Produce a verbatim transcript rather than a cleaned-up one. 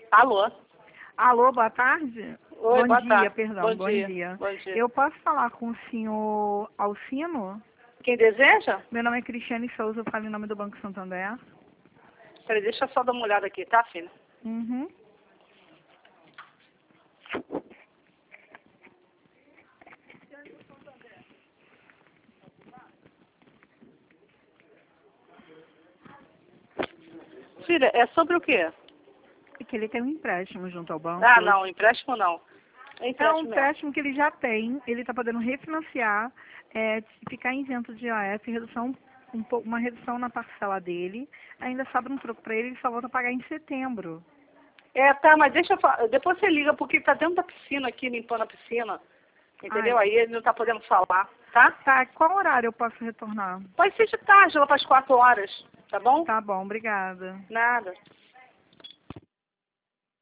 Alô? Alô, boa tarde? Oi, bom boa dia, tarde. perdão, Bom, bom dia. dia. Bom dia. Eu posso falar com o senhor Alcino? Quem deseja? Meu nome é Cristiane Souza, eu falo em nome do Banco Santander. Peraí, deixa eu só dar uma olhada aqui, tá, filha? Uhum. Filha, é sobre o quê? É que ele tem um empréstimo junto ao banco. Ah, não, empréstimo não. É É um empréstimo mesmo. empréstimo que ele já tem, ele está podendo refinanciar, é, ficar isento de I A F, redução, um pouco, uma redução na parcela dele, ainda sobra um troco para ele, ele só volta a pagar em setembro. É, tá, mas deixa eu falar. Depois você liga, porque ele tá dentro da piscina aqui, limpando a piscina. Entendeu? Ai. Aí ele não tá podendo falar, tá? Tá, qual horário eu posso retornar? Pode ser de tarde, lá para as quatro horas, tá bom? Tá bom, obrigada. Nada.